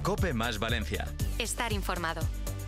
COPE más Valencia. Estar informado.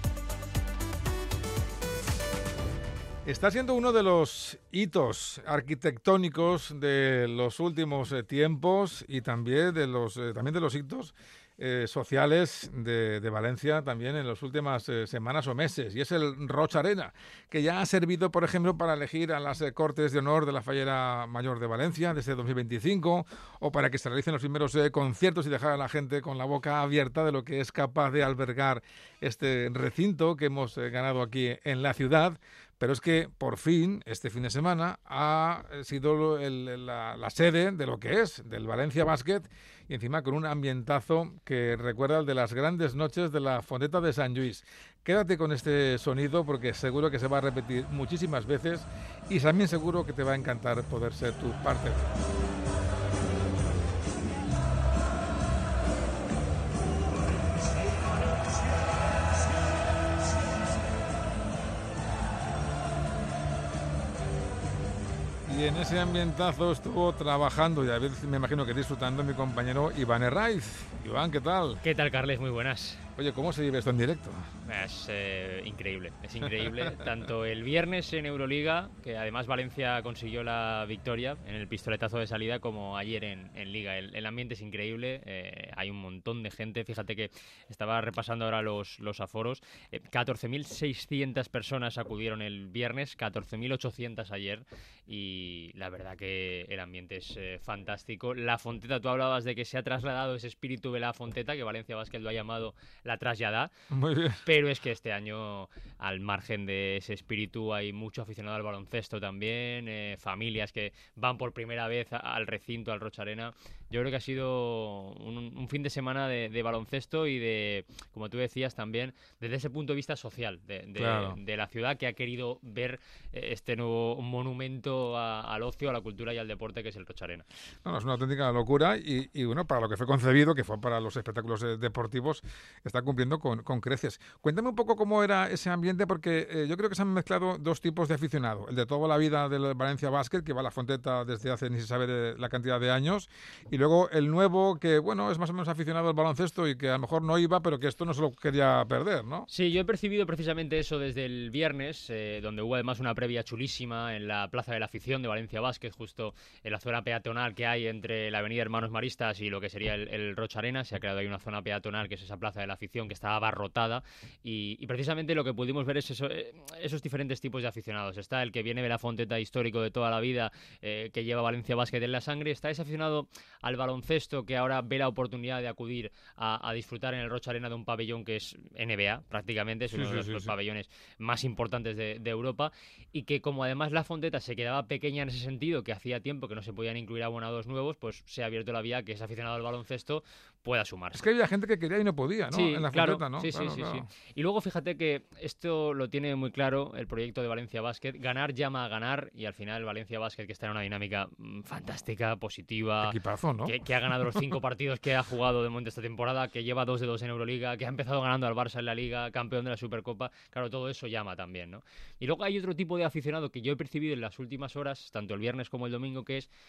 Está siendo uno de los hitos arquitectónicos de los últimos tiempos y también de los hitos sociales de Valencia también en las últimas semanas o meses, y es el Rocha Arena, que ya ha servido, por ejemplo, para elegir a las Cortes de Honor de la Fallera Mayor de Valencia desde 2025, o para que se realicen los primeros conciertos y dejar a la gente con la boca abierta de lo que es capaz de albergar este recinto que hemos ganado aquí en la ciudad. Pero es que, por fin, este fin de semana, ha sido la sede de lo que es, del Valencia Basket, y encima con un ambientazo que recuerda al de las grandes noches de la Fonteta de Sant Lluís. Quédate con este sonido porque seguro que se va a repetir muchísimas veces y también seguro que te va a encantar poder ser tu parte de él. Y en ese ambientazo estuvo trabajando y a veces me imagino que disfrutando mi compañero Iván Herraiz. Iván, ¿qué tal? ¿Qué tal, Carles? Muy buenas. Oye, ¿cómo se vive esto en directo? Es increíble. Tanto el viernes en Euroliga, que además Valencia consiguió la victoria en el pistoletazo de salida, como ayer en Liga. El ambiente es increíble, hay un montón de gente. Fíjate que estaba repasando ahora los aforos. 14.600 personas acudieron el viernes, 14.800 ayer, y la verdad que el ambiente es fantástico. La Fonteta, tú hablabas de que se ha trasladado ese espíritu de la Fonteta, que Valencia Basket lo ha llamado la traslladá. Muy bien. Pero es que este año, al margen de ese espíritu, hay mucho aficionado al baloncesto también, familias que van por primera vez al recinto, al Rocha Arena. Yo creo que ha sido un fin de semana de baloncesto y de, como tú decías también, desde ese punto de vista social Claro. de la ciudad, que ha querido ver este nuevo monumento al ocio, a la cultura y al deporte que es el Rocha Arena. No, es una auténtica locura y bueno, para lo que fue concebido, que fue para los espectáculos deportivos, está cumpliendo con creces. Cuéntame un poco cómo era ese ambiente, porque yo creo que se han mezclado dos tipos de aficionado. El de toda la vida del Valencia Basket, que va a la Fonteta desde hace ni se sabe la cantidad de años, y luego el nuevo, que bueno, es más o menos aficionado al baloncesto y que a lo mejor no iba, pero que esto no se lo quería perder, ¿no? Sí, yo he percibido precisamente eso desde el viernes, donde hubo además una previa chulísima en la Plaza de la Afición de Valencia Basket, justo en la zona peatonal que hay entre la avenida Hermanos Maristas y lo que sería el Rocha Arena. Se ha creado ahí una zona peatonal que es esa Plaza de la Afición que estaba abarrotada, y precisamente lo que pudimos ver es esos diferentes tipos de aficionados. Está el que viene de la Fonteta, histórico de toda la vida, que lleva Valencia Basket en la sangre. Está ese aficionado al baloncesto que ahora ve la oportunidad de acudir a disfrutar en el Rocha Arena de un pabellón que es NBA, prácticamente, es uno de los pabellones más importantes de Europa, y que como además la Fonteta se quedaba pequeña en ese sentido, que hacía tiempo que no se podían incluir abonados nuevos, pues se ha abierto la vía a que ese aficionado al baloncesto pueda sumarse. Es que había gente que quería y no podía, ¿no? Sí, en la claro, Fonteta, ¿no? Sí. Y luego fíjate que esto lo tiene muy claro el proyecto de Valencia Basket. Ganar llama a ganar, y al final Valencia Basket, que está en una dinámica fantástica, positiva, equipazo, ¿no? que ha ganado los 5 partidos que ha jugado de momento esta temporada, que lleva 2 de 2 en Euroliga, que ha empezado ganando al Barça en la Liga, campeón de la Supercopa. Claro, todo eso llama también, ¿no? Y luego hay otro tipo de aficionado que yo he percibido en las últimas horas, tanto el viernes como el domingo, que es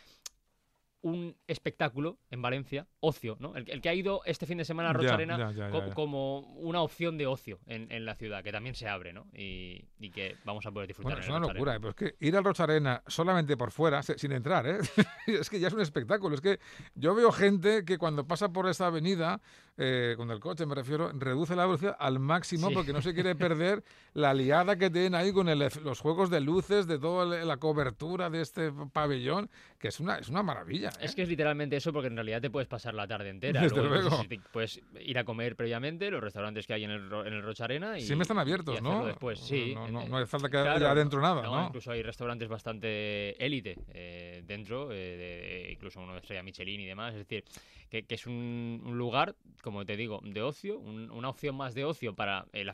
un espectáculo en Valencia, ocio, ¿no? El que ha ido este fin de semana a Rocha Arena como una opción de ocio en la ciudad, que también se abre, ¿no? Y que vamos a poder disfrutar. Bueno, es una locura, pero es que ir al Rocha Arena solamente por fuera, sin entrar, es que ya es un espectáculo. Es que yo veo gente que cuando pasa por esa avenida, con el coche me refiero, reduce la velocidad al máximo porque no se quiere perder la liada que tienen ahí con los juegos de luces, de toda la cobertura de este pabellón, que es una maravilla. Es que es literalmente eso, porque en realidad te puedes pasar la tarde entera. Desde luego. Puedes ir a comer previamente los restaurantes que hay en el Rocha Arena y siempre están abiertos, ¿no? Después, sí. No hace falta que haya adentro nada, ¿no? Incluso hay restaurantes bastante élite dentro, incluso uno de estrella Michelin y demás. Es decir, que es un lugar, como te digo, de ocio, una opción más de ocio para el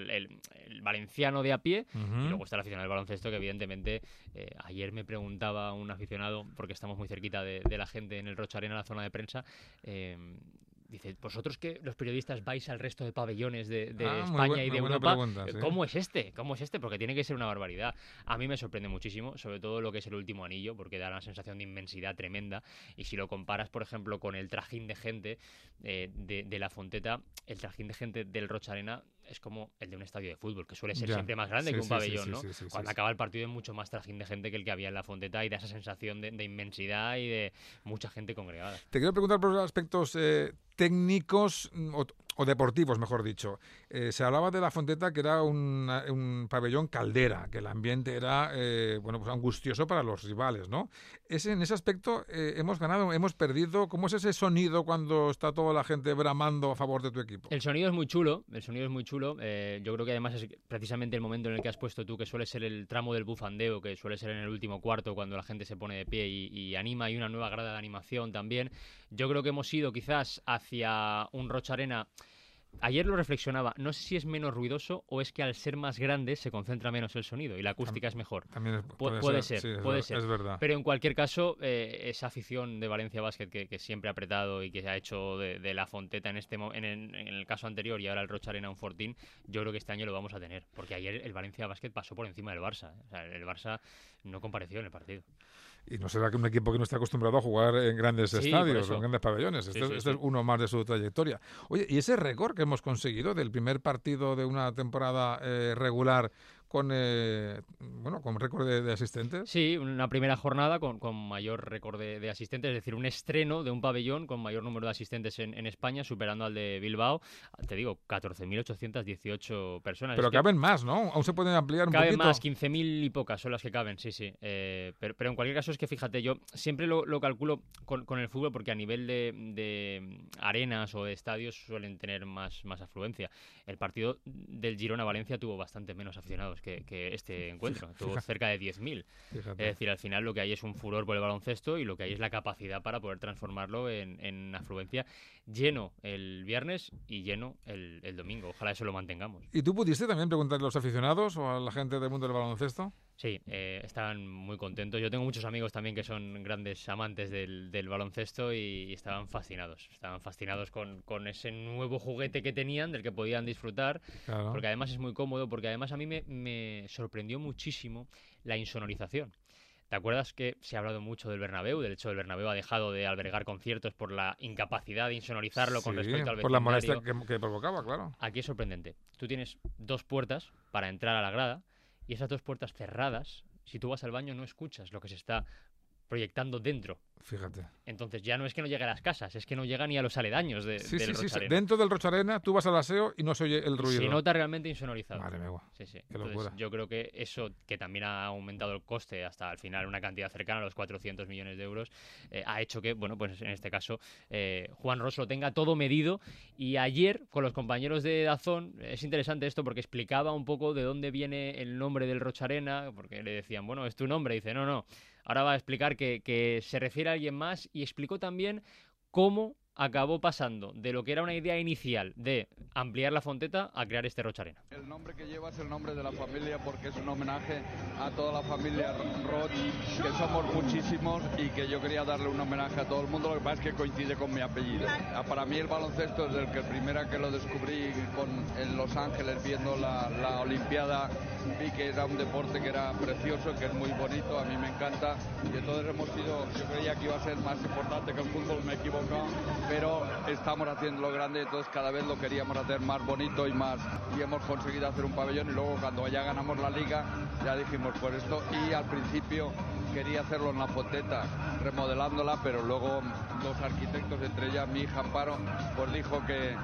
valenciano de a pie. Y luego está el aficionado del baloncesto, que evidentemente ayer me preguntaba un aficionado, porque estamos muy cerquita de la gente en el Rocha Arena, en la zona de prensa, Dice, vosotros que los periodistas vais al resto de pabellones de muy España y de Europa, pregunta, sí. ¿cómo es este? ¿Cómo es este? Porque tiene que ser una barbaridad. A mí me sorprende muchísimo, sobre todo lo que es el último anillo, porque da una sensación de inmensidad tremenda. Y si lo comparas, por ejemplo, con el trajín de gente de la Fonteta, el trajín de gente del Rocha Arena es como el de un estadio de fútbol, que suele ser siempre más grande que un pabellón, ¿no? Cuando acaba el partido hay mucho más trajín de gente que el que había en la Fonteta y da esa sensación de inmensidad y de mucha gente congregada. Te quiero preguntar por los aspectos técnicos o deportivos, mejor dicho. Se hablaba de la Fonteta que era un pabellón caldera, que el ambiente era pues angustioso para los rivales, ¿no? En ese aspecto hemos ganado, hemos perdido. ¿Cómo es ese sonido cuando está toda la gente bramando a favor de tu equipo? El sonido es muy chulo, yo creo que además es precisamente el momento en el que has puesto tú, que suele ser el tramo del bufandeo, que suele ser en el último cuarto, cuando la gente se pone de pie y anima, y una nueva grada de animación también. Yo creo que hemos ido quizás hacia un Rocha Arena. Ayer lo reflexionaba, no sé si es menos ruidoso o es que al ser más grande se concentra menos el sonido y la acústica es mejor. También puede ser. Es verdad. Pero en cualquier caso, esa afición de Valencia Basket que siempre ha apretado y que se ha hecho de la Fonteta en el caso anterior y ahora el Rocha Arena un fortín, yo creo que este año lo vamos a tener. Porque ayer el Valencia Basket pasó por encima del Barça. O sea, el Barça no compareció en el partido. Y no será que un equipo que no está acostumbrado a jugar en grandes estadios o en grandes pabellones. Este es uno más de su trayectoria. Oye, ¿y ese récord que hemos conseguido del primer partido de una temporada regular con récord de asistentes? Sí, una primera jornada con mayor récord de asistentes, es decir, un estreno de un pabellón con mayor número de asistentes en España, superando al de Bilbao. Te digo, 14.818 personas. Pero caben más, ¿no? Aún se pueden ampliar un poquito. Caben más, 15.000 y pocas son las que caben, sí. Pero en cualquier caso es que, fíjate, yo siempre lo calculo con el fútbol, porque a nivel de arenas o de estadios suelen tener más afluencia. El partido del Girona-Valencia tuvo bastante menos aficionados que este encuentro. Tuvo cerca de 10.000. Es decir, al final lo que hay es un furor por el baloncesto y lo que hay es la capacidad para poder transformarlo en afluencia. Lleno el viernes y lleno el domingo. Ojalá eso lo mantengamos. ¿Y tú pudiste también preguntarle a los aficionados o a la gente del mundo del baloncesto? Sí, estaban muy contentos. Yo tengo muchos amigos también que son grandes amantes del baloncesto y estaban fascinados. Estaban fascinados con ese nuevo juguete que tenían, del que podían disfrutar, claro. Porque además es muy cómodo, porque además a mí me sorprendió muchísimo la insonorización. ¿Te acuerdas que se ha hablado mucho del Bernabéu? Del hecho, el Bernabéu ha dejado de albergar conciertos por la incapacidad de insonorizarlo con respecto al vecindario. Por la molestia que provocaba, claro. Aquí es sorprendente. Tú tienes 2 puertas para entrar a la grada, y esas 2 puertas cerradas, si tú vas al baño no escuchas lo que se está proyectando dentro. Fíjate. Entonces ya no es que no llegue a las casas, es que no llega ni a los aledaños del Rocha Arena. Dentro del Rocha Arena tú vas al aseo y no se oye el ruido. Se nota realmente insonorizado. Madre mía. Sí. Qué locura. Yo creo que eso, que también ha aumentado el coste hasta al final una cantidad cercana a los 400 millones de euros, ha hecho que, bueno, pues en este caso Juan Ros lo tenga todo medido. Y ayer con los compañeros de Dazón, es interesante esto porque explicaba un poco de dónde viene el nombre del Rocha Arena, porque le decían, bueno, ¿es tu nombre? Y dice, no. Ahora va a explicar que se refiere a alguien más, y explicó también cómo acabó pasando de lo que era una idea inicial de ampliar la Fonteta a crear este Rocha Arena. El nombre que lleva es el nombre de la familia, porque es un homenaje a toda la familia Roch, que somos muchísimos, y que yo quería darle un homenaje a todo el mundo. Lo que pasa es que coincide con mi apellido. Para mí el baloncesto, desde el primera que lo descubrí en Los Ángeles viendo la Olimpiada, vi que era un deporte que era precioso, que es muy bonito, a mí me encanta, y entonces yo creía que iba a ser más importante que el fútbol, me he equivocado, pero estamos haciéndolo grande, entonces cada vez lo queríamos hacer más bonito y hemos conseguido hacer un pabellón, y luego cuando ya ganamos la liga ya dijimos por esto, y al principio quería hacerlo en la Fonteta, remodelándola, pero luego los arquitectos, entre ellas mi hija Amparo, pues dijo que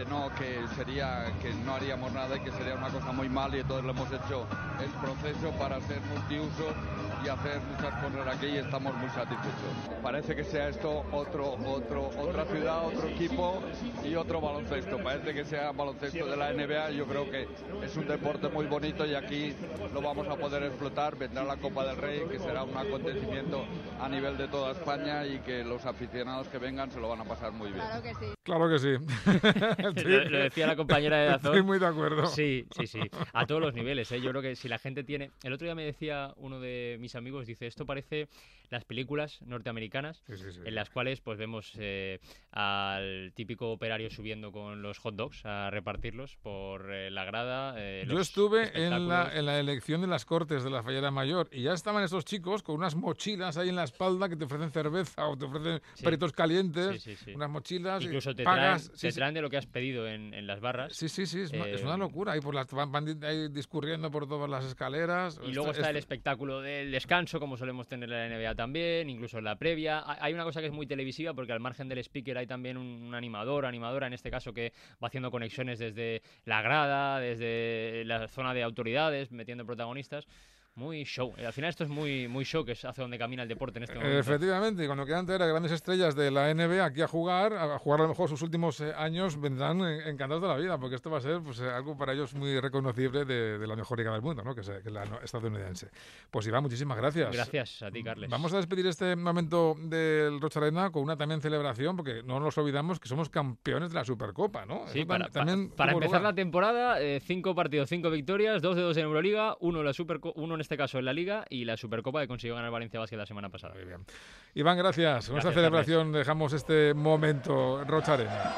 no haríamos nada y que sería una cosa muy mal, y entonces lo hemos hecho el proceso para ser multiuso y hacer muchas cosas aquí, y estamos muy satisfechos. Parece que sea esto otra ciudad, otro equipo y otro baloncesto. Parece que sea baloncesto de la NBA. Yo creo que es un deporte muy bonito y aquí lo vamos a poder explotar. Vendrá la Copa del Rey, que será un acontecimiento a nivel de toda España, y que los aficionados que vengan se lo van a pasar muy bien. Claro que sí. Lo decía la compañera de Dazón. Estoy muy de acuerdo. Sí. A todos los niveles, ¿eh? Yo creo que si la gente tiene... El otro día me decía uno de mis amigos, dice, esto parece las películas norteamericanas, Sí. en las cuales pues vemos al típico operario subiendo con los hot dogs a repartirlos por la grada. Yo estuve en la elección de las Cortes de la Fallera Mayor y ya estaban esos chicos con unas mochilas ahí en la espalda que te ofrecen cerveza o te ofrecen perritos calientes, unas mochilas. Incluso te pagas, traen de lo que has pedido en las barras. Sí, es una locura. Ahí van ahí discurriendo por todas las escaleras. Y luego está el espectáculo del descanso, como solemos tener en la NBA también, incluso en la previa. Hay una cosa que es muy televisiva, porque al margen del speaker hay también un animadora en este caso, que va haciendo conexiones desde la grada, desde la zona de autoridades, metiendo protagonistas. Muy show. Al final esto es muy show, que es hacia donde camina el deporte en este momento. Efectivamente, y cuando quieran traer a grandes estrellas de la NBA aquí a jugar a lo mejor sus últimos años, vendrán encantados de la vida, porque esto va a ser pues algo para ellos muy reconocible de la mejor liga del mundo, ¿no? que es la estadounidense. Pues Iván, muchísimas gracias. Gracias a ti, Carles. Vamos a despedir este momento del Rocha Arena con una también celebración, porque no nos olvidamos que somos campeones de la Supercopa, ¿no? Sí, para empezar la temporada, 5 partidos, 5 victorias, 2 de 2 en Euroliga, uno en este caso en la Liga, y la Supercopa que consiguió ganar Valencia Basket la semana pasada. Muy bien. Iván, gracias. Con esta celebración dejamos este momento Rocha Arena.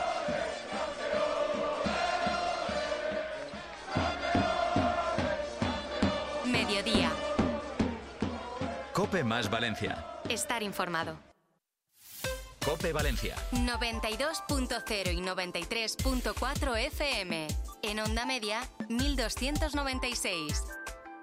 Mediodía. COPE más Valencia. Estar informado. COPE Valencia. 92.0 y 93.4 FM. En onda media, 1296.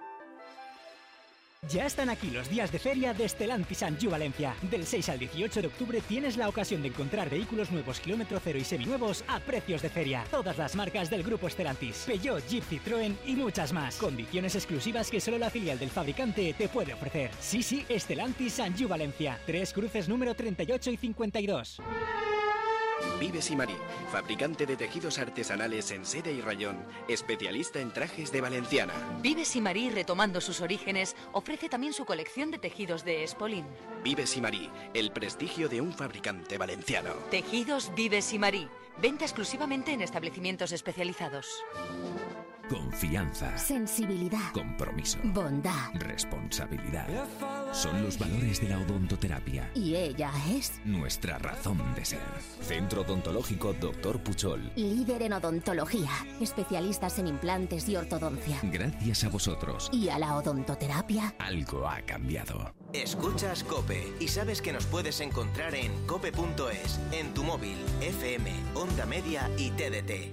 Ya están aquí los días de feria de Stellantis Anjou Valencia. Del 6 al 18 de octubre tienes la ocasión de encontrar vehículos nuevos kilómetro cero y seminuevos a precios de feria. Todas las marcas del grupo Stellantis, Peugeot, Jeep, Citroën y muchas más. Condiciones exclusivas que solo la filial del fabricante te puede ofrecer. Sí, Stellantis Anjou Valencia. 3 Cruces número 38 y 52. Vives y Marí, fabricante de tejidos artesanales en seda y rayón, especialista en trajes de valenciana. Vives y Marí, retomando sus orígenes, ofrece también su colección de tejidos de Espolín. Vives y Marí, el prestigio de un fabricante valenciano. Tejidos Vives y Marí, venta exclusivamente en establecimientos especializados. Confianza, sensibilidad, compromiso, bondad, responsabilidad. Son los valores de la odontoterapia. Y ella es nuestra razón de ser. Centro Odontológico Dr. Puchol. Líder en odontología, especialistas en implantes y ortodoncia. Gracias a vosotros. Y a la odontoterapia, algo ha cambiado. Escuchas COPE y sabes que nos puedes encontrar en cope.es, en tu móvil, FM, Onda Media y TDT.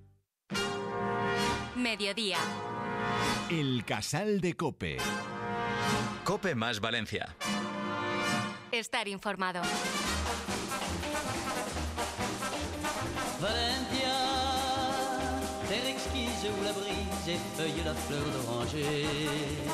Mediodía. El Casal de COPE. COPE más Valencia. Estar informado. Valencia, terre exquise où la brise effeuille la fleur d'oranger.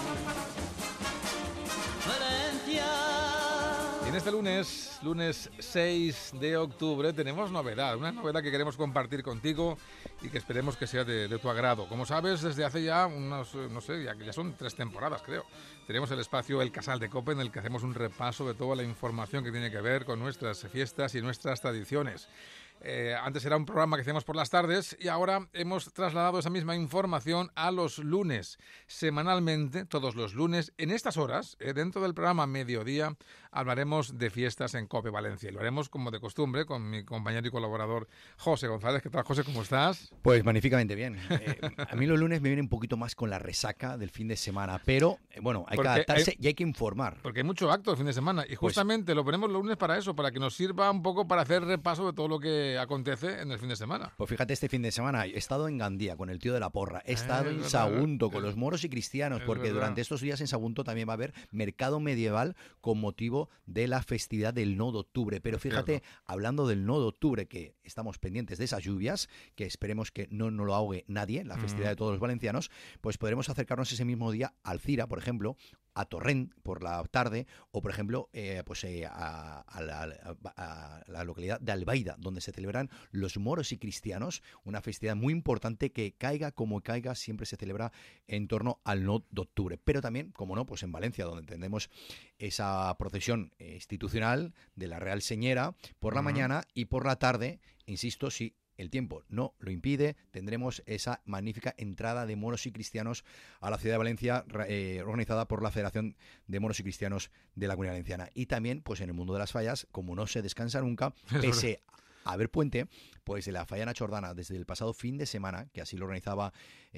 Valencia. Y en este lunes 6 de octubre, tenemos una novedad que queremos compartir contigo y que esperemos que sea de tu agrado. Como sabes, desde hace ya ya son 3 temporadas, creo. Tenemos el espacio El Casal de COPE, en el que hacemos un repaso de toda la información que tiene que ver con nuestras fiestas y nuestras tradiciones. Antes era un programa que hacíamos por las tardes y ahora hemos trasladado esa misma información a los lunes. Semanalmente, todos los lunes, en estas horas, dentro del programa Mediodía, hablaremos de fiestas en COPE Valencia. Y lo haremos como de costumbre con mi compañero y colaborador José González. ¿Qué tal, José? ¿Cómo estás? Pues magníficamente bien. A mí los lunes me viene un poquito más con la resaca del fin de semana, pero bueno, hay que adaptarse y hay que informar. Porque hay mucho acto el fin de semana y justamente lo ponemos los lunes para eso, para que nos sirva un poco para hacer repaso de todo lo que acontece en el fin de semana. Pues fíjate, este fin de semana he estado en Gandía con el tío de la porra, he estado en Sagunto con los moros y cristianos, porque durante estos días en Sagunto también va a haber mercado medieval con motivo de la festividad del 9 de octubre. Pero fíjate, hablando del 9 de octubre, que estamos pendientes de esas lluvias, que esperemos que no lo ahogue nadie, la festividad de todos los valencianos, pues podremos acercarnos ese mismo día a Alcira, por ejemplo, a Torrent por la tarde, o por ejemplo a la localidad de Albaida, donde se celebran los moros y cristianos, una festividad muy importante que caiga como caiga, siempre se celebra en torno al 9 de octubre. Pero también, como no, pues en Valencia, donde tenemos esa procesión institucional de la Real Señera por la mañana, y por la tarde, insisto, sí, el tiempo no lo impide, tendremos esa magnífica entrada de moros y cristianos a la ciudad de Valencia, organizada por la Federación de Moros y Cristianos de la Comunidad Valenciana. Y también, pues en el mundo de las fallas, como no se descansa nunca, pese a haber puente, pues en la falla Nachordana, desde el pasado fin de semana, que así lo organizaba,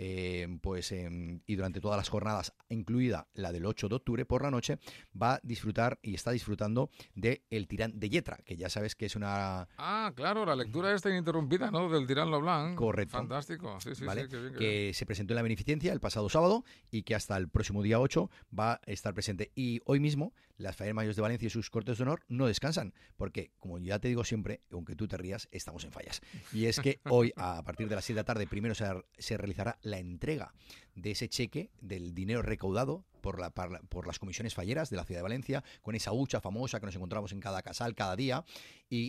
y durante todas las jornadas, incluida la del 8 de octubre por la noche, va a disfrutar y está disfrutando de el Tirán de Lletra, que ya sabes que es una... Ah, claro, la lectura esta ininterrumpida, ¿no? Del Tirán Lo Blanc. Correcto. Fantástico, sí, ¿Vale? sí, qué bien, que se presentó en la beneficencia el pasado sábado y que hasta el próximo día 8 va a estar presente. Y hoy mismo las falleras mayores de Valencia y sus cortes de honor no descansan, porque, como ya te digo siempre, aunque tú te rías, estamos en fallas. Y es que hoy, a partir de las 7 de la tarde, primero se realizará la entrega de ese cheque del dinero recaudado por las comisiones falleras de la ciudad de Valencia, con esa hucha famosa que nos encontramos en cada casal, cada día, y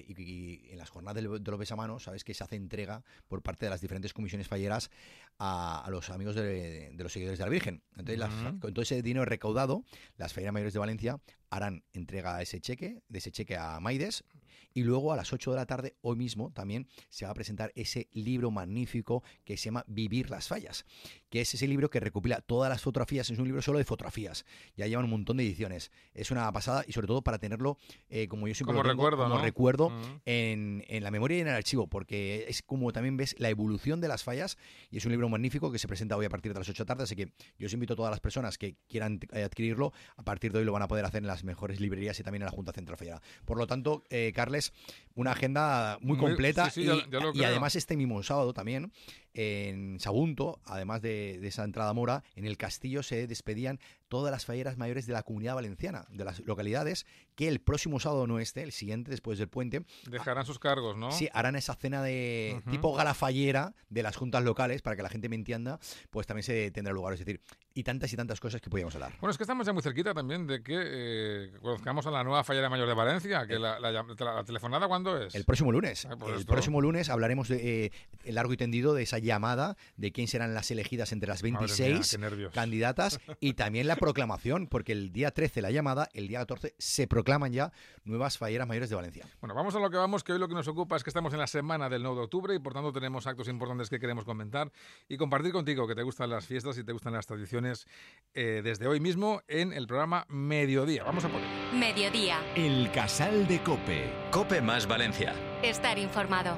en las jornadas de los besamanos, sabes que se hace entrega por parte de las diferentes comisiones falleras a los amigos de los seguidores de la Virgen. Entonces, con todo ese dinero recaudado, las falleras mayores de Valencia harán entrega de ese cheque a Maides, y luego a las 8 de la tarde, hoy mismo, también se va a presentar ese libro magnífico que se llama Vivir las fallas, que es ese libro que recopila todas las fotografías. Es un libro solo de fotografías, ya llevan un montón de ediciones, es una pasada, y sobre todo para tenerlo, como yo siempre como lo tengo, recuerdo, como ¿no? recuerdo en la memoria y en el archivo, porque es como también ves la evolución de las fallas, y es un libro magnífico que se presenta hoy a partir de las 8 de la tarde, así que yo os invito a todas las personas que quieran adquirirlo. A partir de hoy lo van a poder hacer en las mejores librerías y también en la Junta Central Fallera. Por lo tanto, Carles, una agenda muy completa, sí, ya lo y creo. además este mismo sábado también en Sagunto, además de esa entrada mora, en el castillo se despedían todas las falleras mayores de la Comunidad Valenciana, de las localidades, que el próximo sábado, no el siguiente, después del puente, dejarán sus cargos, ¿no? Sí, harán esa cena de tipo gala fallera de las juntas locales, para que la gente me entienda, pues también se tendrá lugar, es decir, y tantas cosas que podíamos hablar. Bueno, es que estamos ya muy cerquita también de que conozcamos a la nueva fallera mayor de Valencia, que la telefonada, ¿cuándo es? El próximo lunes. Pues El próximo lunes hablaremos de largo y tendido de esa llamada, de quién serán las elegidas entre las 26 candidatas, y también la proclamación, porque el día 13 la llamada, el día 14 se proclaman ya nuevas falleras mayores de Valencia. Bueno, vamos a lo que vamos, que hoy lo que nos ocupa es que estamos en la semana del 9 de octubre y por tanto tenemos actos importantes que queremos comentar y compartir contigo, que te gustan las fiestas y te gustan las tradiciones, desde hoy mismo en el programa Mediodía. Vamos a por ello. Mediodía. El Casal de COPE. COPE más Valencia. Estar informado.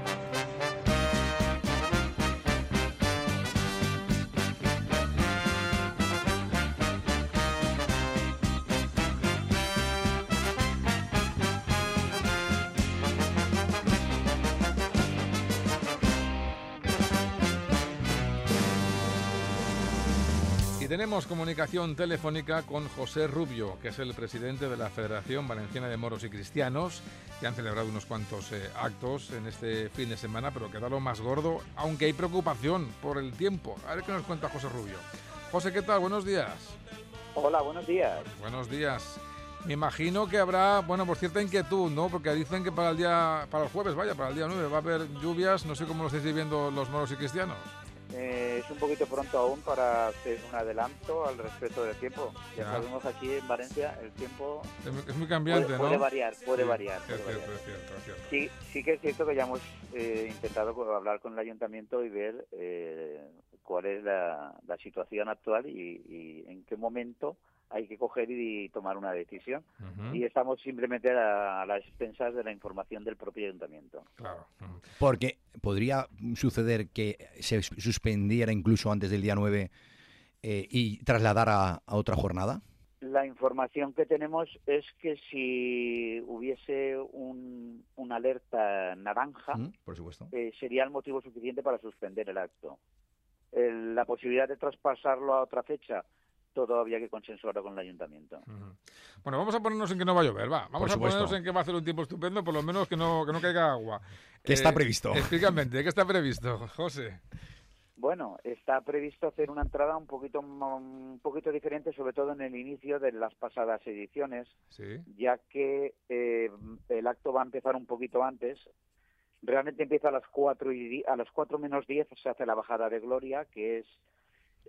Tenemos comunicación telefónica con José Rubio, que es el presidente de la Federación Valenciana de Moros y Cristianos, que han celebrado unos cuantos actos en este fin de semana, pero queda lo más gordo, aunque hay preocupación por el tiempo. A ver qué nos cuenta José Rubio. José, ¿qué tal? Buenos días. Hola, buenos días. Buenos días. Me imagino que habrá, pues cierta inquietud, ¿no? Porque dicen que para el jueves, para el día 9, va a haber lluvias. No sé cómo lo estáis viviendo los moros y cristianos. Es un poquito pronto aún para hacer un adelanto al respecto del tiempo. Ya sabemos, aquí en Valencia el tiempo es muy cambiante, puede ¿no? variar. Es cierto. Sí que es cierto que ya hemos intentado hablar con el ayuntamiento y ver cuál es la situación actual y en qué momento hay que coger y tomar una decisión. Y estamos simplemente a las expensas de la información del propio ayuntamiento. Claro. Porque podría suceder que se suspendiera incluso antes del día 9 y trasladara a otra jornada. La información que tenemos es que si hubiese una alerta naranja, por supuesto, sería el motivo suficiente para suspender el acto. La posibilidad de traspasarlo a otra fecha, todo había que consensuarlo con el ayuntamiento. Bueno, vamos a ponernos en que no va a llover, va. Vamos a ponernos en que va a hacer un tiempo estupendo, por lo menos que no caiga agua. ¿Qué está previsto? Explícame, ¿qué está previsto, José? Bueno, está previsto hacer una entrada un poquito diferente, sobre todo en el inicio de las pasadas ediciones, ¿sí? Ya que el acto va a empezar un poquito antes. Realmente empieza a las 4 menos 10, se hace la bajada de gloria, que es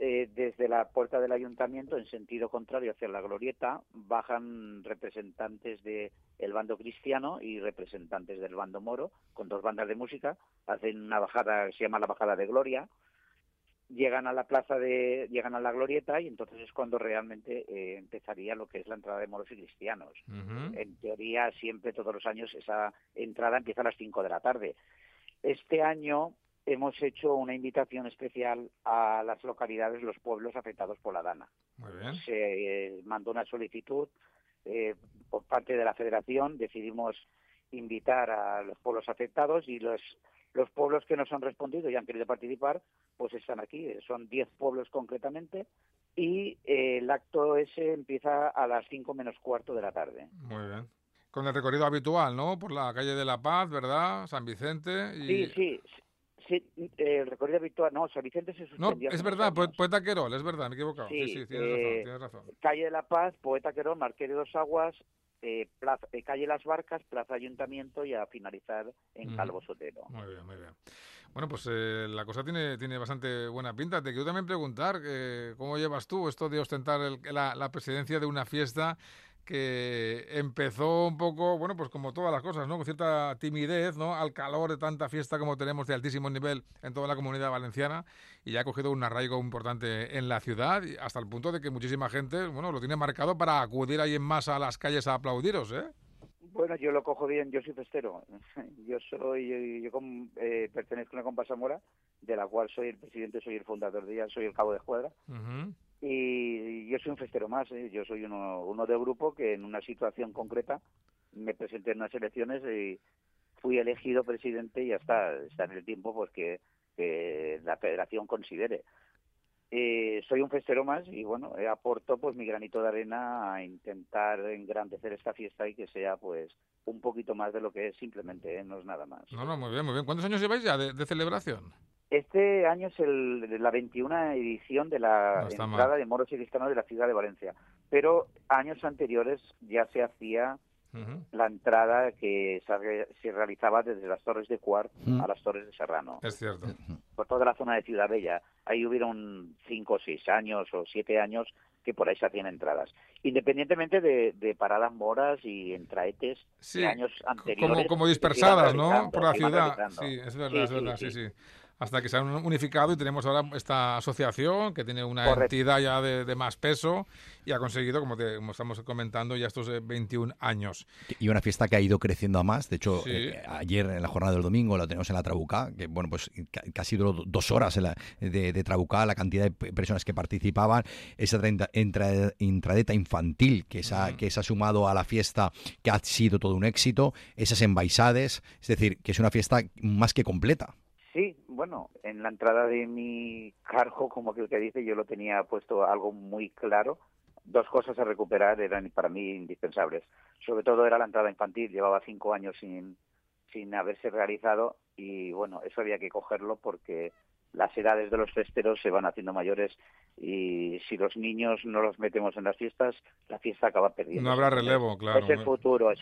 desde la puerta del ayuntamiento, en sentido contrario hacia la glorieta, bajan representantes del bando cristiano y representantes del bando moro, con 2 bandas de música, hacen una bajada que se llama la bajada de gloria, llegan a la llegan a la glorieta, y entonces es cuando realmente empezaría lo que es la entrada de moros y cristianos. En teoría, siempre, todos los años, esa entrada empieza a las 5 de la tarde. Este año hemos hecho una invitación especial a las localidades, los pueblos afectados por la Dana. Muy bien. Se mandó una solicitud por parte de la Federación, decidimos invitar a los pueblos afectados, y los pueblos que nos han respondido y han querido participar, pues están aquí. Son 10 pueblos concretamente, y el acto ese empieza a las 5 menos cuarto de la tarde. Muy bien. Con el recorrido habitual, ¿no? Por la calle de La Paz, ¿verdad? San Vicente y... Sí, el recorrido habitual, no, San Vicente se suspendió. No, es verdad, Poeta Querol, es verdad, me he equivocado. Sí, tienes razón. Calle de La Paz, Poeta Querol, Marqués de Dos Aguas, calle Las Barcas, Plaza Ayuntamiento, y a finalizar en Calvo Sotero. Muy bien. Bueno, pues la cosa tiene bastante buena pinta. Te quiero también preguntar, ¿cómo llevas tú esto de ostentar la presidencia de una fiesta que empezó un poco, bueno, pues como todas las cosas, ¿no? Con cierta timidez, ¿no? Al calor de tanta fiesta como tenemos de altísimo nivel en toda la Comunidad Valenciana, y ya ha cogido un arraigo importante en la ciudad, y hasta el punto de que muchísima gente, bueno, lo tiene marcado para acudir ahí en masa a las calles a aplaudiros, ¿eh? Bueno, yo lo cojo bien, yo soy festero. Yo pertenezco a una comparsa mora, de la cual soy el presidente, soy el fundador de ella, soy el cabo de escuadra. Y yo soy un festero más, yo soy uno del grupo que en una situación concreta me presenté en unas elecciones y fui elegido presidente, y ya está en el tiempo pues que la federación considere. Soy un festero más, y bueno, aporto pues mi granito de arena a intentar engrandecer esta fiesta y que sea pues un poquito más de lo que es simplemente, no es nada más. No, muy bien. ¿Cuántos años lleváis ya de celebración? Este año es la 21ª edición de la entrada de moros y cristianos de la ciudad de Valencia, pero años anteriores ya se hacía la entrada que se realizaba desde las Torres de Cuart a las Torres de Serrano. Es cierto. Por toda la zona de Ciudad Bella. Ahí hubieron 5 o 6 años o 7 años que por ahí se hacían entradas. Independientemente de paradas moras y entraetes de años anteriores. Como dispersadas, ¿no? Por la ciudad. Sí, es verdad, sí. Hasta que se han unificado y tenemos ahora esta asociación que tiene una entidad ya de más peso y ha conseguido, como estamos comentando, ya estos 21 años. Y una fiesta que ha ido creciendo a más. De hecho, ayer en la jornada del domingo la tenemos en la Trabucá, que bueno, pues casi duró 2 horas de Trabucá, la cantidad de personas que participaban, esa intradeta infantil que se ha sumado a la fiesta, que ha sido todo un éxito, esas embaixades, es decir, que es una fiesta más que completa. Sí, bueno, en la entrada de mi cargo, como aquel que dice, yo lo tenía puesto algo muy claro. 2 cosas a recuperar eran para mí indispensables. Sobre todo era la entrada infantil, llevaba 5 años sin haberse realizado, y bueno, eso había que cogerlo porque las edades de los festeros se van haciendo mayores, y si los niños no los metemos en las fiestas, la fiesta acaba perdiendo. No habrá relevo, claro. Es el futuro,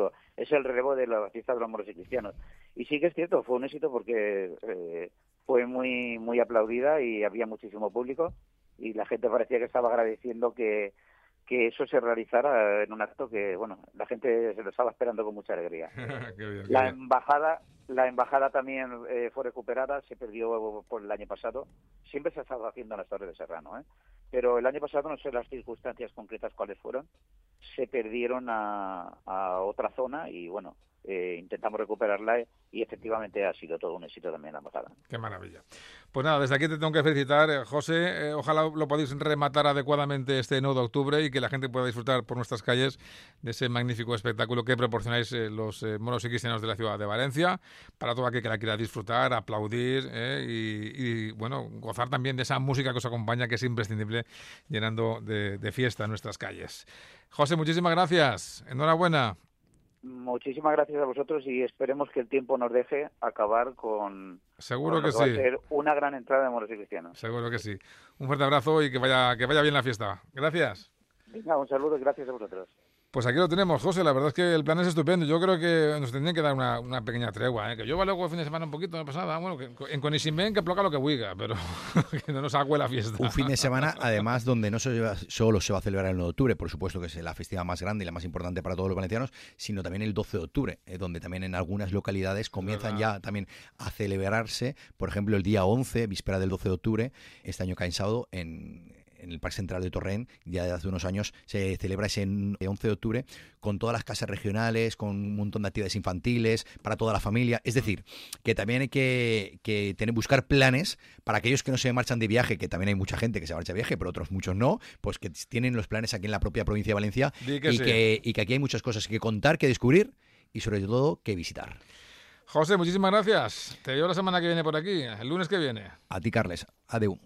es el relevo de la fiesta de los moros y cristianos. Y sí que es cierto, fue un éxito porque fue muy, muy aplaudida y había muchísimo público, y la gente parecía que estaba agradeciendo que eso se realizara en un acto que, bueno, la gente se lo estaba esperando con mucha alegría. Qué bien, la embajada también fue recuperada, se perdió por el año pasado. Siempre se ha estado haciendo en las Torres de Serrano, pero el año pasado, no sé las circunstancias concretas cuáles fueron, se perdieron a otra zona, y bueno, intentamos recuperarla, y efectivamente ha sido todo un éxito también la embajada. Qué maravilla. Pues nada, desde aquí te tengo que felicitar, José. Ojalá lo podáis rematar adecuadamente este 9 de octubre y que la gente pueda disfrutar por nuestras calles de ese magnífico espectáculo que proporcionáis los moros y cristianos de la ciudad de Valencia, para todo aquel que la quiera disfrutar, aplaudir y bueno, gozar también de esa música que os acompaña, que es imprescindible, llenando de fiesta nuestras calles. José, muchísimas gracias. Enhorabuena. Muchísimas gracias a vosotros, y esperemos que el tiempo nos deje acabar con... Seguro que sí. Va a ser una gran entrada de moros y cristianos. Seguro que sí. Un fuerte abrazo y que vaya bien la fiesta. Gracias. Venga, un saludo y gracias a vosotros. Pues aquí lo tenemos, José. La verdad es que el plan es estupendo. Yo creo que nos tendrían que dar una pequeña tregua, ¿eh? Que yo luego el fin de semana un poquito, no pasa nada. Bueno, que en Conisimbén que ploca lo que huiga, pero que no nos agüe la fiesta. Un fin de semana, además, donde no solo se va a celebrar el 9 de octubre, por supuesto que es la festividad más grande y la más importante para todos los valencianos, sino también el 12 de octubre, donde también en algunas localidades comienzan ya también a celebrarse. Por ejemplo, el día 11, víspera del 12 de octubre, este año cae en sábado, en el Parque Central de Torrent, ya desde hace unos años se celebra ese 11 de octubre con todas las casas regionales, con un montón de actividades infantiles para toda la familia. Es decir, que también hay que buscar planes para aquellos que no se marchan de viaje, que también hay mucha gente que se marcha de viaje, pero otros muchos no, pues que tienen los planes aquí en la propia provincia de Valencia y que aquí hay muchas cosas que contar, que descubrir y sobre todo que visitar. José, muchísimas gracias. Te veo la semana que viene por aquí, el lunes que viene. A ti, Carles. Adeu.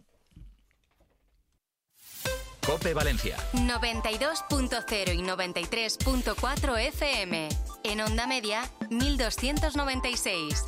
COPE Valencia 92.0 y 93.4 FM. En onda media, 1296.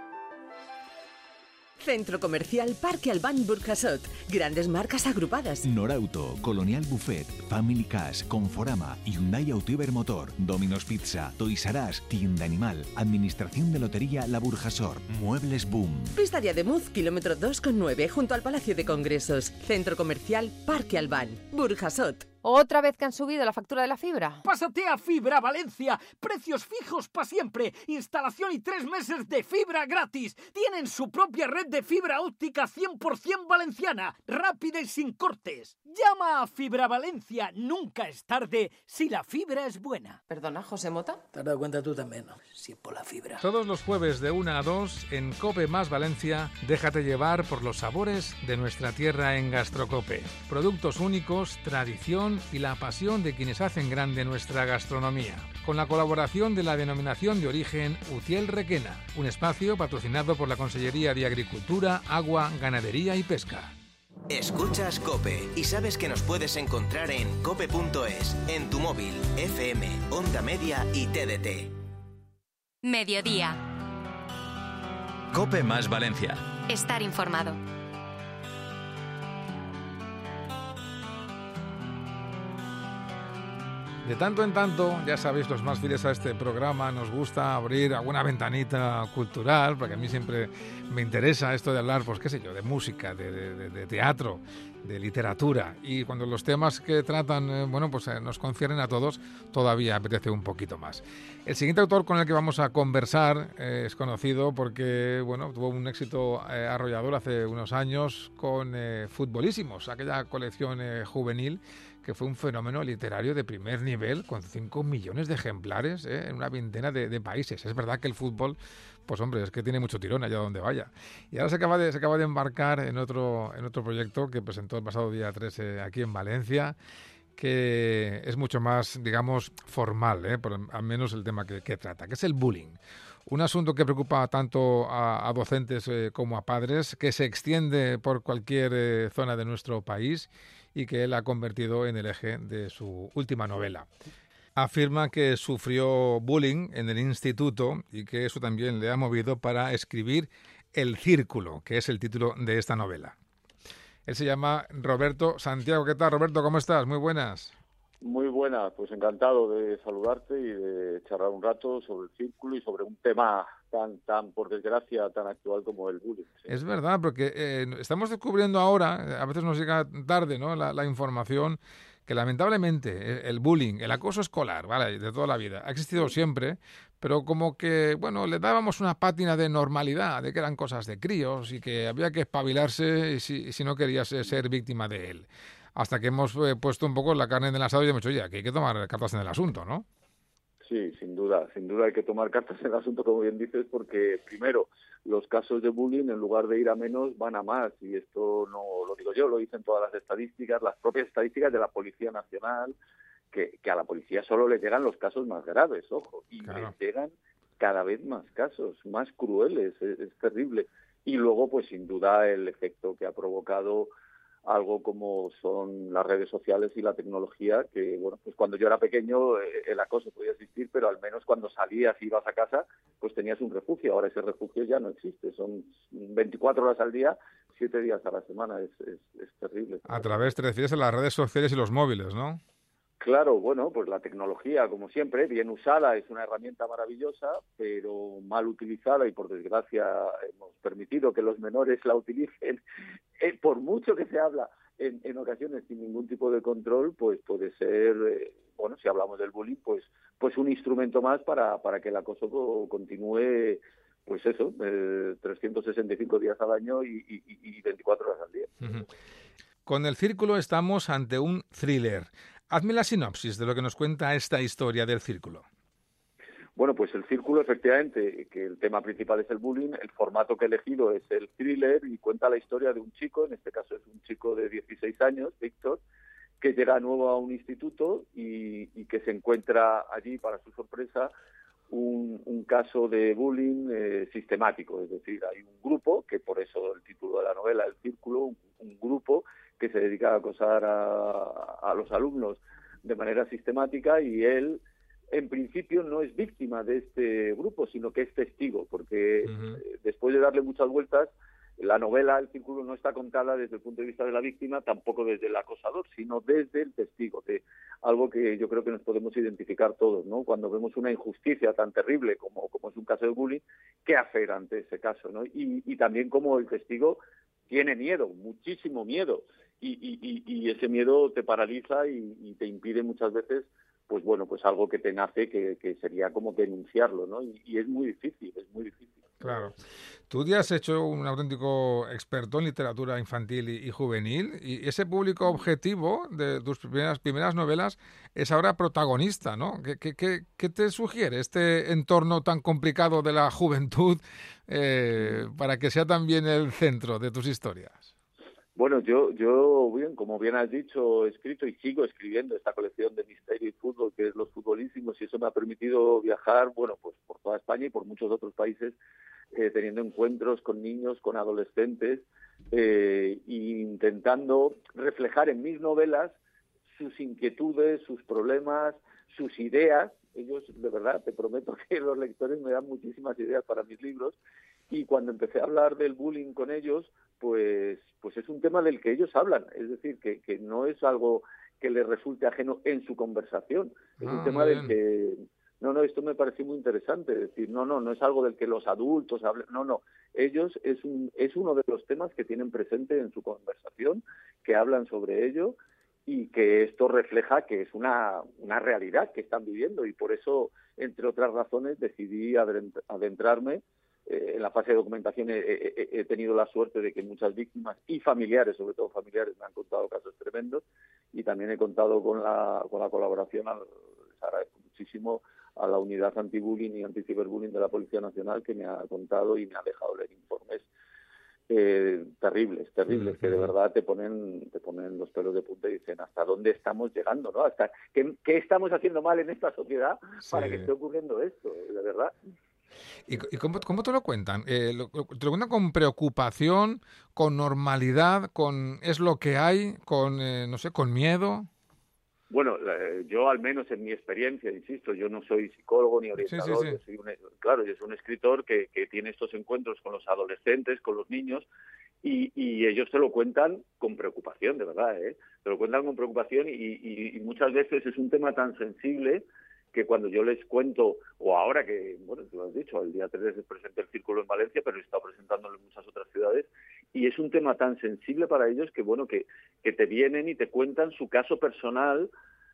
Centro Comercial Parque Albán Burjasot. Grandes marcas agrupadas. Norauto, Colonial Buffet, Family Cash, Conforama, Hyundai Auto Motor, Domino's Pizza, Toys R Us, Tienda Animal, Administración de Lotería La Burjasot, Muebles Boom. Pista de Ademuz, kilómetro 2,9, junto al Palacio de Congresos. Centro Comercial Parque Albán Burjasot. ¿Otra vez que han subido la factura de la fibra? Pásate a Fibra Valencia. Precios fijos para siempre. Instalación y 3 meses de fibra gratis. Tienen su propia red de fibra óptica 100% valenciana. Rápida y sin cortes. Llama a Fibra Valencia. Nunca es tarde si la fibra es buena. ¿Perdona, José Mota? Te has dado cuenta tú también, ¿no? Sí, por la fibra. Todos los jueves de 1 a 2 en COPE más Valencia, déjate llevar por los sabores de nuestra tierra en Gastrocope. Productos únicos, tradición y la pasión de quienes hacen grande nuestra gastronomía. Con la colaboración de la denominación de origen Utiel Requena, un espacio patrocinado por la Consellería de Agricultura, Agua, Ganadería y Pesca. Escuchas COPE y sabes que nos puedes encontrar en cope.es, en tu móvil, FM, Onda Media y TDT. Mediodía. COPE más Valencia. Estar informado. De tanto en tanto, ya sabéis, los más fieles a este programa, nos gusta abrir alguna ventanita cultural, porque a mí siempre me interesa esto de hablar, pues qué sé yo, de música, de teatro, de literatura. Y cuando los temas que tratan, nos conciernen a todos, todavía apetece un poquito más. El siguiente autor con el que vamos a conversar es conocido porque, tuvo un éxito arrollador hace unos años con Futbolísimos, aquella colección juvenil que fue un fenómeno literario de primer nivel, con 5 millones de ejemplares en una veintena de países. Es verdad que el fútbol, pues hombre, es que tiene mucho tirón allá donde vaya. Y ahora se acaba de embarcar en otro proyecto que presentó el pasado día 13 aquí en Valencia, que es mucho más, digamos, formal, por al menos el tema que trata, que es el bullying. Un asunto que preocupa tanto a docentes como a padres, que se extiende por cualquier zona de nuestro país y que él ha convertido en el eje de su última novela. Afirma que sufrió bullying en el instituto y que eso también le ha movido para escribir El Círculo, que es el título de esta novela. Él se llama Roberto Santiago. ¿Qué tal, Roberto? ¿Cómo estás? Muy buenas. Muy buena, pues encantado de saludarte y de charlar un rato sobre el círculo y sobre un tema tan por desgracia, tan actual como el bullying. ¿Sí? Es verdad, porque estamos descubriendo ahora, a veces nos llega tarde, ¿no?, la información, que lamentablemente el bullying, el acoso escolar, ¿vale?, de toda la vida, ha existido siempre, pero como que, le dábamos una pátina de normalidad, de que eran cosas de críos y que había que espabilarse si no querías ser víctima de él. Hasta que hemos puesto un poco la carne en el asado y hemos dicho, oye, aquí hay que tomar cartas en el asunto, ¿no? Sí, sin duda hay que tomar cartas en el asunto, como bien dices, porque primero, los casos de bullying, en lugar de ir a menos, van a más, y esto no lo digo yo, lo dicen todas las estadísticas, las propias estadísticas de la Policía Nacional, que a la policía solo le llegan los casos más graves, ojo, y claro, les llegan cada vez más casos, más crueles, es terrible. Y luego, pues sin duda, el efecto que ha provocado algo como son las redes sociales y la tecnología, que pues cuando yo era pequeño el acoso podía existir, pero al menos cuando salías y ibas a casa, pues tenías un refugio. Ahora ese refugio ya no existe, son 24 horas al día, 7 días a la semana, es terrible. A través, te refieres a las redes sociales y los móviles, ¿no? Claro, bueno, pues la tecnología, como siempre, bien usada, es una herramienta maravillosa, pero mal utilizada, y por desgracia hemos permitido que los menores la utilicen, por mucho que se habla en ocasiones sin ningún tipo de control, pues puede ser, bueno, si hablamos del bullying, pues un instrumento más para que el acoso continúe, pues eso, 365 días al año y 24 horas al día. Uh-huh. Con El Círculo estamos ante un thriller. Hazme la sinopsis de lo que nos cuenta esta historia del Círculo. Bueno, pues El Círculo, efectivamente, que el tema principal es el bullying, el formato que he elegido es el thriller y cuenta la historia de un chico, en este caso es un chico de 16 años, Víctor, que llega nuevo a un instituto y que se encuentra allí, para su sorpresa, un caso de bullying sistemático. Es decir, hay un grupo, que por eso el título de la novela, El Círculo, un grupo que se dedica a acosar a los alumnos de manera sistemática, y él, en principio, no es víctima de este grupo, sino que es testigo, porque después de darle muchas vueltas, la novela El Círculo no está contada desde el punto de vista de la víctima, tampoco desde el acosador, sino desde el testigo, de algo que yo creo que nos podemos identificar todos, ¿no? Cuando vemos una injusticia tan terrible como es un caso de bullying, ¿qué hacer ante ese caso, ¿no? Y también como el testigo tiene miedo, muchísimo miedo, y ese miedo te paraliza y te impide muchas veces, pues bueno, pues algo que te nace, que sería como denunciarlo, ¿no? Y es muy difícil, Claro. Tú ya has hecho un auténtico experto en literatura infantil y juvenil, y ese público objetivo de tus primeras novelas es ahora protagonista, ¿no? ¿Qué te sugiere este entorno tan complicado de la juventud para que sea también el centro de tus historias? Bueno, yo bien, como bien has dicho, he escrito y sigo escribiendo esta colección de misterio y fútbol, que es Los Futbolísimos, y eso me ha permitido viajar, bueno, pues por toda España y por muchos otros países, teniendo encuentros con niños, con adolescentes, e intentando reflejar en mis novelas sus inquietudes, sus problemas, sus ideas. Ellos, de verdad, te prometo que los lectores me dan muchísimas ideas para mis libros, y cuando empecé a hablar del bullying con ellos, pues es un tema del que ellos hablan, es decir, que no es algo que les resulte ajeno en su conversación, es un tema del que... No, esto me pareció muy interesante, es decir, no es algo del que los adultos hablen, no, ellos es uno de los temas que tienen presente en su conversación, que hablan sobre ello, y que esto refleja que es una realidad que están viviendo, y por eso, entre otras razones, decidí adentrarme. En la fase de documentación he tenido la suerte de que muchas víctimas y familiares, sobre todo familiares, me han contado casos tremendos, y también he contado con la colaboración, les agradezco muchísimo, a la unidad antibullying y anticiberbullying de la Policía Nacional, que me ha contado y me ha dejado leer informes terribles, que de verdad te ponen los pelos de punta y dicen hasta dónde estamos llegando, ¿no? Hasta qué estamos haciendo mal en esta sociedad para que esté ocurriendo esto, de verdad. ¿Y cómo te lo cuentan? ¿Te lo cuentan con preocupación, con normalidad, con es lo que hay, con con miedo? Bueno, yo al menos en mi experiencia, insisto, yo no soy psicólogo ni orientador, sí. Yo soy un escritor que tiene estos encuentros con los adolescentes, con los niños, y ellos te lo cuentan con preocupación, de verdad, te lo cuentan con preocupación, y muchas veces es un tema tan sensible que cuando yo les cuento, o ahora que, bueno, tú lo has dicho, el día 3 presenté El Círculo en Valencia, pero he estado presentándolo en muchas otras ciudades, y es un tema tan sensible para ellos que, bueno, que te vienen y te cuentan su caso personal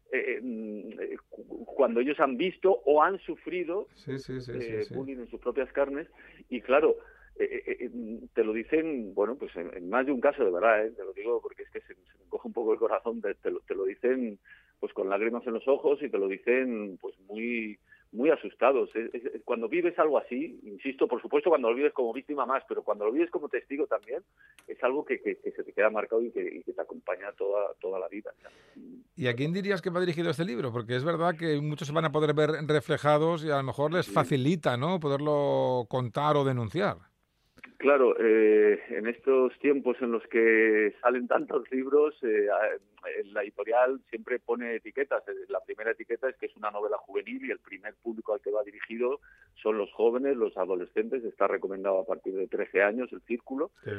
cuando ellos han visto o han sufrido bullying en sus propias carnes, y claro, te lo dicen, bueno, pues en más de un caso, de verdad, te lo digo porque es que se me coge un poco el corazón, te lo dicen pues con lágrimas en los ojos, y te lo dicen pues muy muy asustados. Cuando vives algo así, insisto, por supuesto cuando lo vives como víctima más, pero cuando lo vives como testigo también, es algo que se te queda marcado y que te acompaña toda la vida. ¿Y a quién dirías que va dirigido este libro? Porque es verdad que muchos se van a poder ver reflejados y a lo mejor les facilita, ¿no?, poderlo contar o denunciar. Claro, en estos tiempos en los que salen tantos libros, la editorial siempre pone etiquetas. La primera etiqueta es que es una novela juvenil, y el primer público al que va dirigido son los jóvenes, los adolescentes. Está recomendado a partir de 13 años, El Círculo.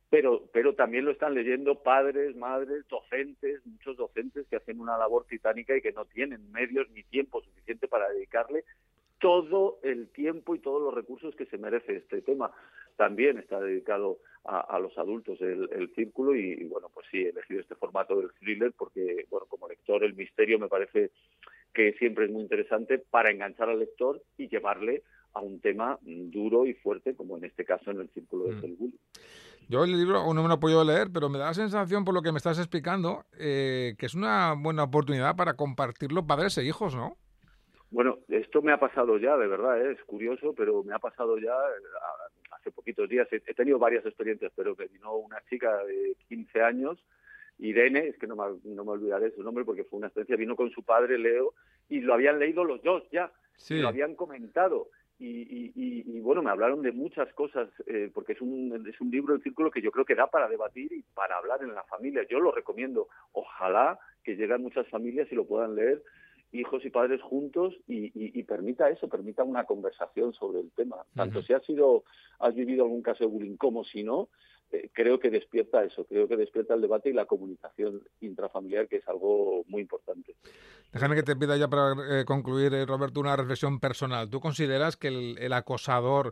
pero también lo están leyendo padres, madres, docentes, muchos docentes que hacen una labor titánica y que no tienen medios ni tiempo suficiente para dedicarle todo el tiempo y todos los recursos que se merece este tema. También está dedicado a los adultos el círculo y bueno, pues sí, he elegido este formato del thriller porque, bueno, como lector el misterio me parece que siempre es muy interesante para enganchar al lector y llevarle a un tema duro y fuerte, como en este caso en el círculo del bullying. Yo el libro aún no me lo he podido leer, pero me da la sensación, por lo que me estás explicando, que es una buena oportunidad para compartirlo padres e hijos, ¿no? Bueno, esto me ha pasado ya, de verdad, es curioso, pero me ha pasado ya hace poquitos días. He tenido varias experiencias, pero me vino una chica de 15 años, Irene, es que no me olvidaré su nombre porque fue una experiencia, vino con su padre, Leo, y lo habían leído los dos ya, sí. Lo habían comentado. Y bueno, me hablaron de muchas cosas, porque es un libro, El Círculo, que yo creo que da para debatir y para hablar en la familia. Yo lo recomiendo. Ojalá que lleguen muchas familias y lo puedan leer, hijos y padres juntos, y permita una conversación sobre el tema. Tanto si has vivido algún caso de bullying como si no, creo que despierta eso, creo que despierta el debate y la comunicación intrafamiliar, que es algo muy importante. Déjame que te pida ya para concluir, Roberto, una reflexión personal. ¿Tú consideras que el acosador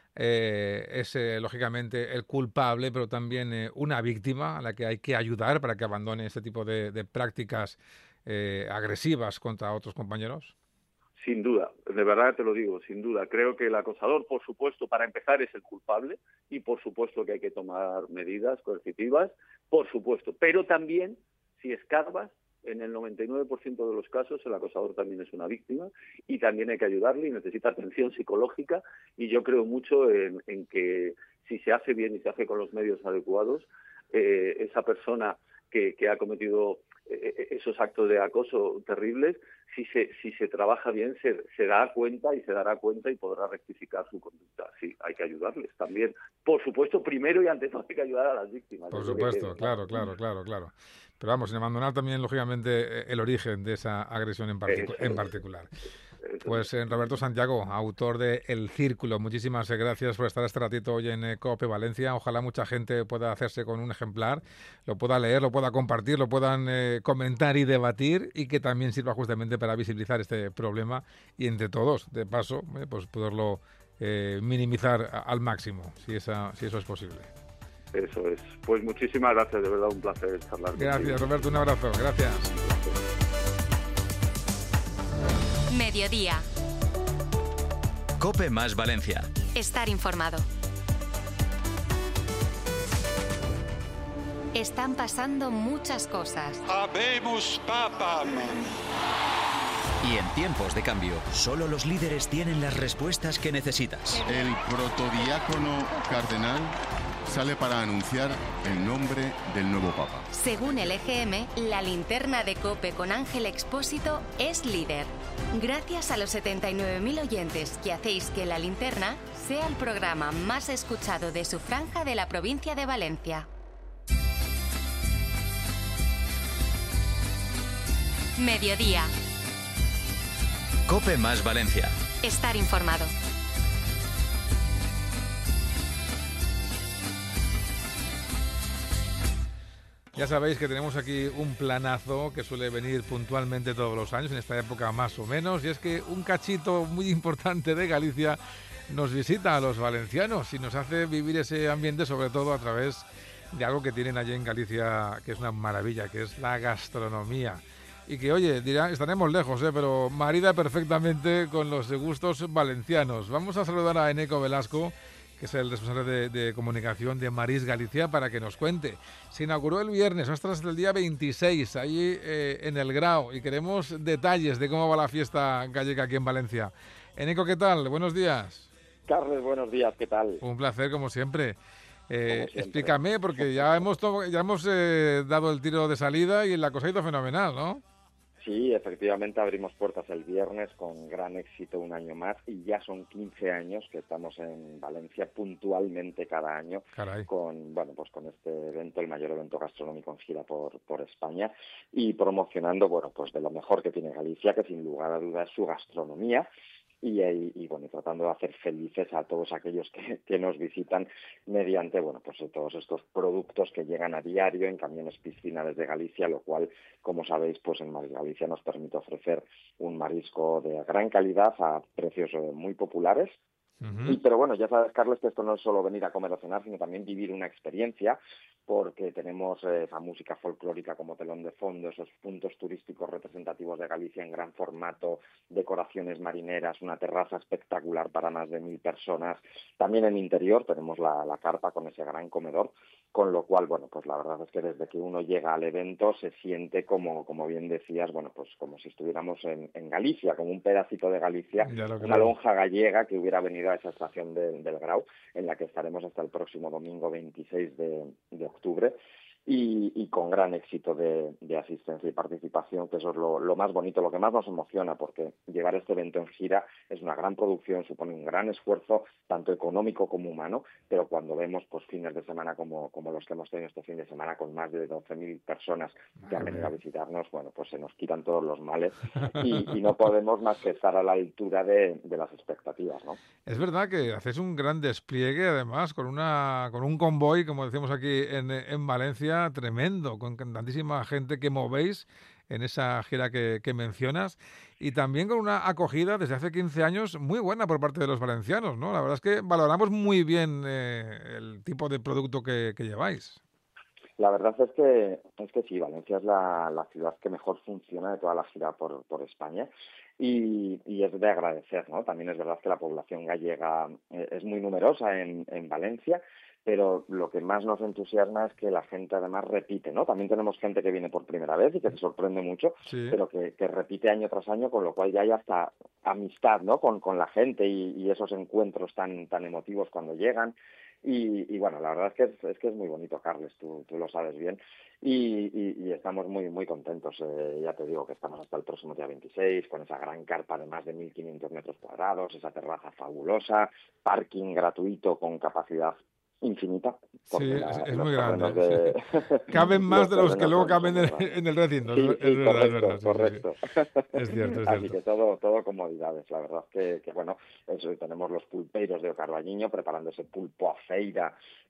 es, lógicamente, el culpable, pero también una víctima a la que hay que ayudar para que abandone este tipo de prácticas agresivas contra otros compañeros? Sin duda, de verdad te lo digo, sin duda. Creo que el acosador, por supuesto, para empezar, es el culpable y por supuesto que hay que tomar medidas coercitivas, por supuesto. Pero también, si escarbas, en el 99% de los casos el acosador también es una víctima y también hay que ayudarle y necesita atención psicológica, y yo creo mucho en que si se hace bien y se hace con los medios adecuados, esa persona que ha cometido esos actos de acoso terribles, si se trabaja bien, se dará cuenta y podrá rectificar su conducta. Sí, hay que ayudarles también. Por supuesto, primero y ante todo hay que ayudar a las víctimas. Por supuesto, claro. Pero vamos, sin abandonar también, lógicamente, el origen de esa agresión en particular. Pues Roberto Santiago, autor de El Círculo, muchísimas gracias por estar este ratito hoy en COPE Valencia. Ojalá mucha gente pueda hacerse con un ejemplar, lo pueda leer, lo pueda compartir, lo puedan comentar y debatir, y que también sirva justamente para visibilizar este problema y entre todos, de paso, pues poderlo minimizar al máximo, si eso es posible. Eso es. Pues muchísimas gracias, de verdad un placer charlar contigo. Gracias, Roberto, un abrazo. Gracias. Mediodía. COPE más Valencia. Estar informado. Están pasando muchas cosas. Habemos papam. Y en tiempos de cambio, solo los líderes tienen las respuestas que necesitas. El protodiácono cardenal sale para anunciar el nombre del nuevo Papa. Según el EGM, la linterna de COPE con Ángel Expósito es líder. Gracias a los 79.000 oyentes que hacéis que La Linterna sea el programa más escuchado de su franja de la provincia de Valencia. Mediodía. COPE más Valencia. Estar informado. Ya sabéis que tenemos aquí un planazo que suele venir puntualmente todos los años, en esta época más o menos, y es que un cachito muy importante de Galicia nos visita a los valencianos y nos hace vivir ese ambiente, sobre todo a través de algo que tienen allí en Galicia, que es una maravilla, que es la gastronomía. Y que, oye, dirán, estaremos lejos, pero marida perfectamente con los gustos valencianos. Vamos a saludar a Eneco Velasco, que es el responsable de comunicación de Marís Galicia, para que nos cuente. Se inauguró el viernes, hasta el día 26, allí en El Grao, y queremos detalles de cómo va la fiesta gallega aquí en Valencia. Eneco, ¿qué tal? Buenos días. Carles, buenos días, ¿qué tal? Un placer, como siempre. Explícame, porque ya hemos dado el tiro de salida y la cosa ha ido fenomenal, ¿no? Sí, efectivamente abrimos puertas el viernes con gran éxito un año más, y ya son 15 años que estamos en Valencia puntualmente cada año. Caray. Con este evento, el mayor evento gastronómico en gira por España, y promocionando de lo mejor que tiene Galicia, que sin lugar a dudas es su gastronomía, y bueno, tratando de hacer felices a todos aquellos que nos visitan mediante, bueno, pues todos estos productos que llegan a diario en camiones piscina desde Galicia, lo cual, como sabéis, pues en Maris Galicia nos permite ofrecer un marisco de gran calidad a precios muy populares. Pero bueno, ya sabes, Carles, que esto no es solo venir a comer o cenar, sino también vivir una experiencia, porque tenemos esa música folclórica como telón de fondo, esos puntos turísticos representativos de Galicia en gran formato, decoraciones marineras, una terraza espectacular para más de 1.000 personas. También en interior tenemos la carpa con ese gran comedor, con lo cual, bueno, pues la verdad es que desde que uno llega al evento se siente como bien decías, bueno, pues como si estuviéramos en Galicia, como un pedacito de Galicia, una lonja gallega que hubiera venido a esa estación del Grau, en la que estaremos hasta el próximo domingo 26 de octubre, y con gran éxito de asistencia y participación, que eso es lo más bonito, lo que más nos emociona, porque llevar este evento en gira es una gran producción, supone un gran esfuerzo, tanto económico como humano, pero cuando vemos pues fines de semana como los que hemos tenido este fin de semana, con más de 12.000 personas que han venido a visitarnos, bueno, pues se nos quitan todos los males y no podemos más que estar a la altura de las expectativas, ¿no? Es verdad que hacéis un gran despliegue, además, con un convoy, como decimos aquí en Valencia, tremendo, con tantísima gente que movéis en esa gira que mencionas, y también con una acogida desde hace 15 años muy buena por parte de los valencianos, ¿no? La verdad es que valoramos muy bien el tipo de producto que lleváis. La verdad es que sí, Valencia es la ciudad que mejor funciona de toda la gira por España. Y es de agradecer, ¿no? También es verdad que la población gallega es muy numerosa en Valencia, pero lo que más nos entusiasma es que la gente además repite, ¿no? También tenemos gente que viene por primera vez y que se sorprende mucho, sí, pero que repite año tras año, con lo cual ya hay hasta amistad, ¿no? Con la gente y esos encuentros tan emotivos cuando llegan. Y bueno, la verdad es que es muy bonito, Carles, tú lo sabes bien, y estamos muy muy contentos. Ya te digo que estamos hasta el próximo día 26 con esa gran carpa de más de 1.500 metros cuadrados, esa terraza fabulosa, parking gratuito con capacidad infinita. Sí, es muy grande. Caben más de los que luego caben en el recinto. Sí, es verdad. Correcto. Sí. Es cierto. Así que todo comodidades. La verdad que bueno, eso, tenemos los pulpeiros de Carballiño preparando ese pulpo a feira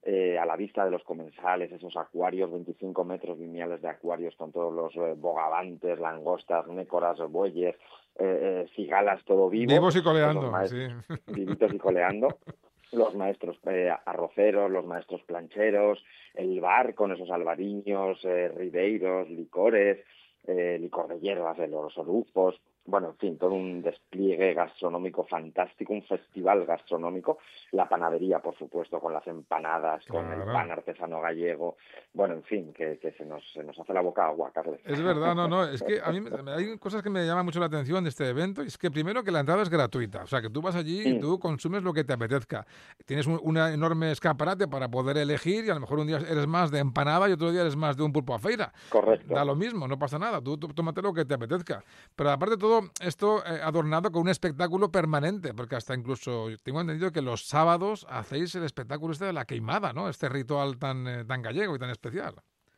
a la vista de los comensales, esos acuarios, 25 metros lineales de acuarios con todos los bogavantes, langostas, nécoras, bueyes, cigalas, todo vivo. Vivos y coleando, sí. Vivitos y coleando. Los maestros arroceros, los maestros plancheros, el bar con esos albariños, ribeiros, licores, licor de hierbas, de los orufos, bueno, en fin, todo un despliegue gastronómico fantástico, un festival gastronómico, la panadería, por supuesto, con las empanadas, con el pan artesano gallego, bueno, en fin, que se nos hace la boca agua, Carles. Es verdad, no, es que a mí hay cosas que me llaman mucho la atención de este evento, y es que primero que la entrada es gratuita, o sea, que tú vas allí y tú consumes lo que te apetezca. Tienes una enorme escaparate para poder elegir, y a lo mejor un día eres más de empanada y otro día eres más de un pulpo a feira. Correcto. Da lo mismo, no pasa nada, tú tómate lo que te apetezca. Pero aparte de todo, esto adornado con un espectáculo permanente, porque hasta incluso tengo entendido que los sábados hacéis el espectáculo de la queimada, ¿no? Este ritual tan gallego y tan especial.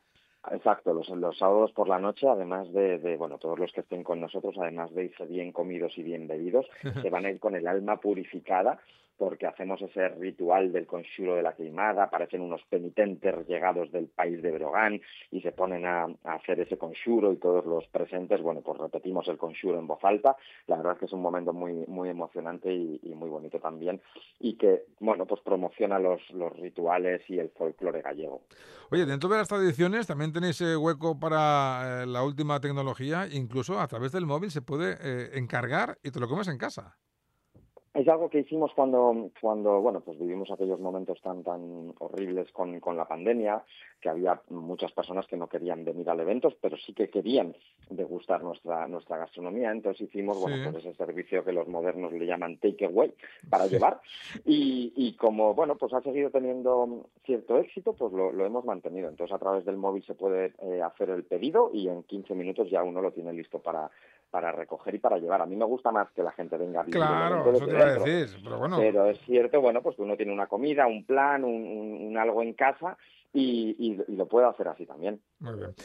Exacto, los sábados por la noche, además de bueno, todos los que estén con nosotros, además de irse bien comidos y bien bebidos, se van a ir con el alma purificada, porque hacemos ese ritual del conxuro de la queimada, aparecen unos penitentes llegados del país de Breogán y se ponen a hacer ese conxuro, y todos los presentes, bueno, pues repetimos el conxuro en voz alta. La verdad es que es un momento muy muy emocionante y muy bonito también, y que, bueno, pues promociona los rituales y el folclore gallego. Oye, dentro de las tradiciones también tenéis hueco para la última tecnología, incluso a través del móvil se puede encargar y te lo comes en casa. Es algo que hicimos cuando bueno, pues vivimos aquellos momentos tan horribles con la pandemia, que había muchas personas que no querían venir al evento, pero sí que querían degustar nuestra gastronomía. Entonces hicimos, bueno, pues ese servicio que los modernos le llaman take away, para llevar, y como, bueno, pues ha seguido teniendo cierto éxito, pues lo hemos mantenido. Entonces a través del móvil se puede hacer el pedido y en 15 minutos ya uno lo tiene listo para recoger y para llevar. A mí me gusta más que la gente venga a vivir. Claro, eso te iba a decir, pero bueno. Pero es cierto, bueno, pues que uno tiene una comida, un plan, un algo en casa, y lo puede hacer así también. Muy bien.